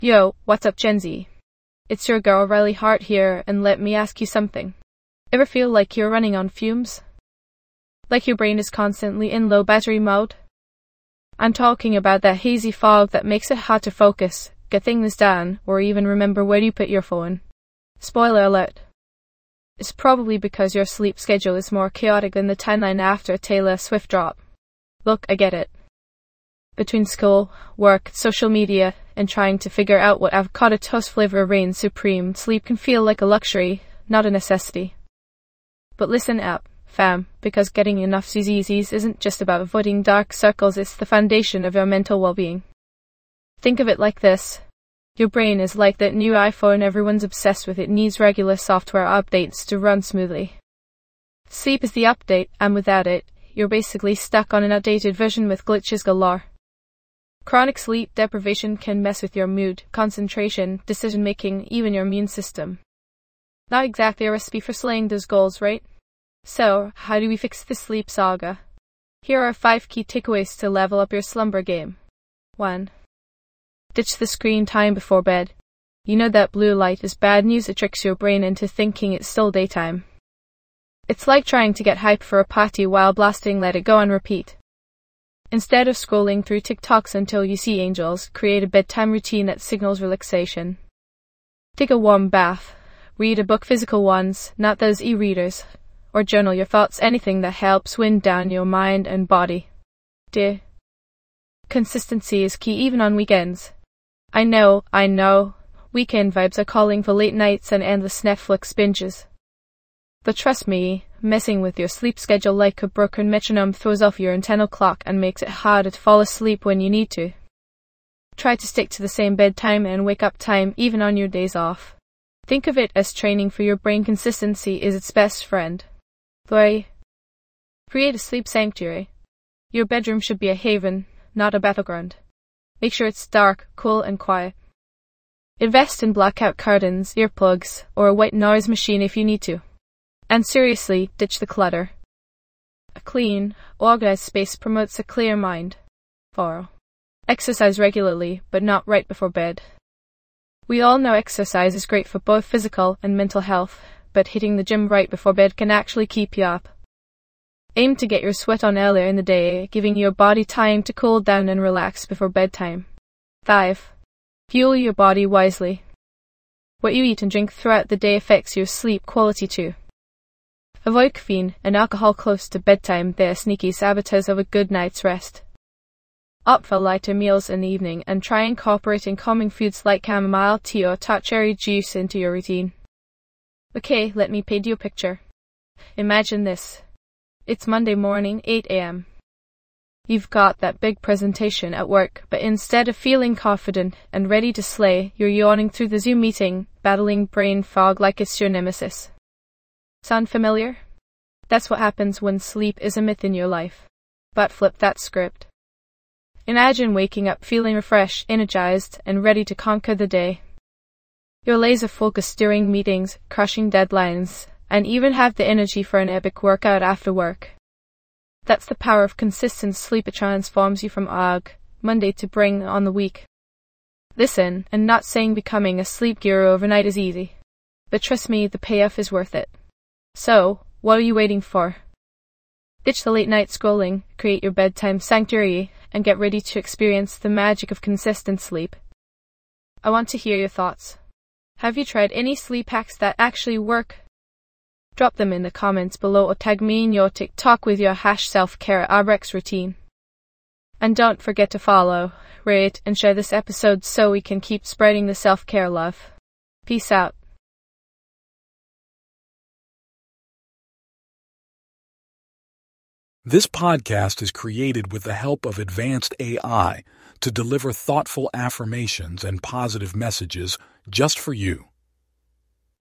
Yo, what's up, Gen Z? It's your girl Riley Hart here, and let me ask you something. Ever feel like you're running on fumes? Like your brain is constantly in low battery mode? I'm talking about that hazy fog that makes it hard to focus, get things done, or even remember where you put your phone. Spoiler alert. It's probably because your sleep schedule is more chaotic than the timeline after a Taylor Swift drop. Look, I get it. Between school, work, social media, and trying to figure out what avocado toast flavor reigns supreme, sleep can feel like a luxury, not a necessity. But listen up, fam, because getting enough ZZs isn't just about avoiding dark circles, it's the foundation of your mental well-being. Think of it like this. Your brain is like that new iPhone everyone's obsessed with. It needs regular software updates to run smoothly. Sleep is the update, and without it, you're basically stuck on an outdated version with glitches galore. Chronic sleep deprivation can mess with your mood, concentration, decision-making, even your immune system. Not exactly a recipe for slaying those goals, right? So, how do we fix the sleep saga? Here are 5 key takeaways to level up your slumber game. 1. Ditch the screen time before bed. You know that blue light is bad news. It tricks your brain into thinking it's still daytime. It's like trying to get hype for a party while blasting Let It Go on repeat. Instead of scrolling through TikToks until you see angels, create a bedtime routine that signals relaxation. Take a warm bath. Read a book, physical ones, not those e-readers. Or journal your thoughts, anything that helps wind down your mind and body. 2. Consistency is key even on weekends. I know, weekend vibes are calling for late nights and endless Netflix binges. But trust me, messing with your sleep schedule like a broken metronome throws off your internal clock and makes it harder to fall asleep when you need to. Try to stick to the same bedtime and wake up time even on your days off. Think of it as training for your brain. Consistency is its best friend. 3. Create a sleep sanctuary. Your bedroom should be a haven, not a battleground. Make sure it's dark, cool, and quiet. Invest in blackout curtains, earplugs, or a white noise machine if you need to. And seriously, ditch the clutter. A clean, organized space promotes a clear mind. 4. Exercise regularly, but not right before bed. We all know exercise is great for both physical and mental health, but hitting the gym right before bed can actually keep you up. Aim to get your sweat on earlier in the day, giving your body time to cool down and relax before bedtime. 5. Fuel your body wisely. What you eat and drink throughout the day affects your sleep quality too. Avoid caffeine and alcohol close to bedtime. They are sneaky saboteurs of a good night's rest. Opt for lighter meals in the evening and try incorporating calming foods like chamomile tea or tart cherry juice into your routine. Okay, let me paint you a picture. Imagine this. It's Monday morning, 8 a.m. You've got that big presentation at work, but instead of feeling confident and ready to slay, you're yawning through the Zoom meeting, battling brain fog like it's your nemesis. Sound familiar? That's what happens when sleep is a myth in your life. But flip that script. Imagine waking up feeling refreshed, energized, and ready to conquer the day. You're laser focused during meetings, crushing deadlines, and even have the energy for an epic workout after work. That's the power of consistent sleep. It transforms you from Monday to bring on the week. Listen, I'm not saying becoming a sleep guru overnight is easy. But trust me, the payoff is worth it. So, what are you waiting for? Ditch the late night scrolling, create your bedtime sanctuary, and get ready to experience the magic of consistent sleep. I want to hear your thoughts. Have you tried any sleep hacks that actually work? Drop them in the comments below or tag me in your TikTok with your #selfcareRx routine. And don't forget to follow, rate, and share this episode so we can keep spreading the self-care love. Peace out. This podcast is created with the help of advanced AI to deliver thoughtful affirmations and positive messages just for you.